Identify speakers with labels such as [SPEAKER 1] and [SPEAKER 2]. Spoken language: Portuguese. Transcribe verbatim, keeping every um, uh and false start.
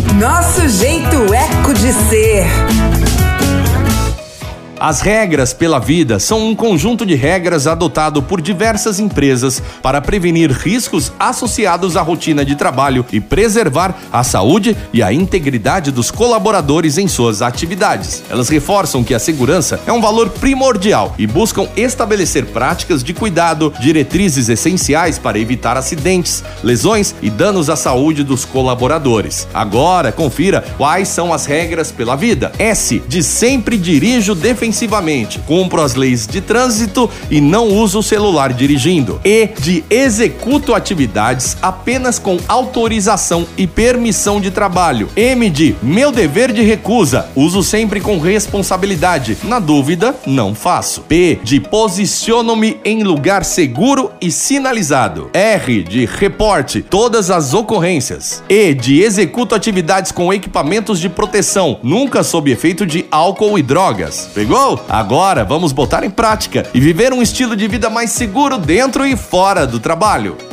[SPEAKER 1] Nosso jeito eco de ser.
[SPEAKER 2] As regras pela vida são um conjunto de regras adotado por diversas empresas para prevenir riscos associados à rotina de trabalho e preservar a saúde e a integridade dos colaboradores em suas atividades. Elas reforçam que a segurança é um valor primordial e buscam estabelecer práticas de cuidado, diretrizes essenciais para evitar acidentes, lesões e danos à saúde dos colaboradores. Agora, confira quais são as regras pela vida. S, de sempre dirijo defensivamente. Cumpro as leis de trânsito e não uso o celular dirigindo. E, de executo atividades apenas com autorização e permissão de trabalho. M, de meu dever de recusa. Uso sempre com responsabilidade. Na dúvida, não faço. P, de posiciono-me em lugar seguro e sinalizado. R, de reporte todas as ocorrências. E, de executo atividades com equipamentos de proteção, nunca sob efeito de álcool e drogas. Pegou? Agora vamos botar em prática e viver um estilo de vida mais seguro dentro e fora do trabalho.